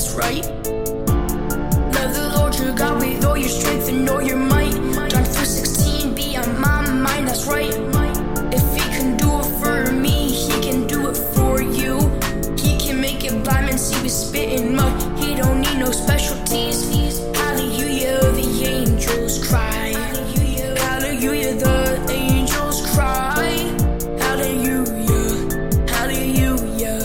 that's right. Love the Lord your God with all your strength and all your might. John 4:16, be on my mind, that's right. If he can do it for me, he can do it for you. He can make it blind and see with spit and mud. He don't need no specialties. Hallelujah, the angels cry. Hallelujah, the angels cry. Hallelujah, hallelujah.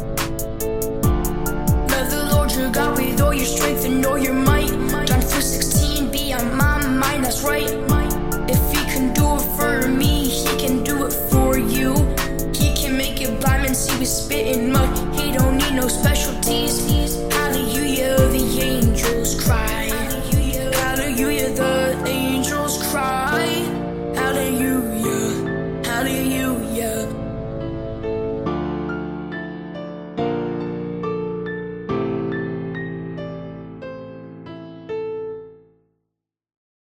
Love the Lord your God with all your strength and all your might. John 4:16, be on my mind, that's right. If he can do it for me, he can do it for you. He can make it blind and see with spit and mud. He don't need no specialties.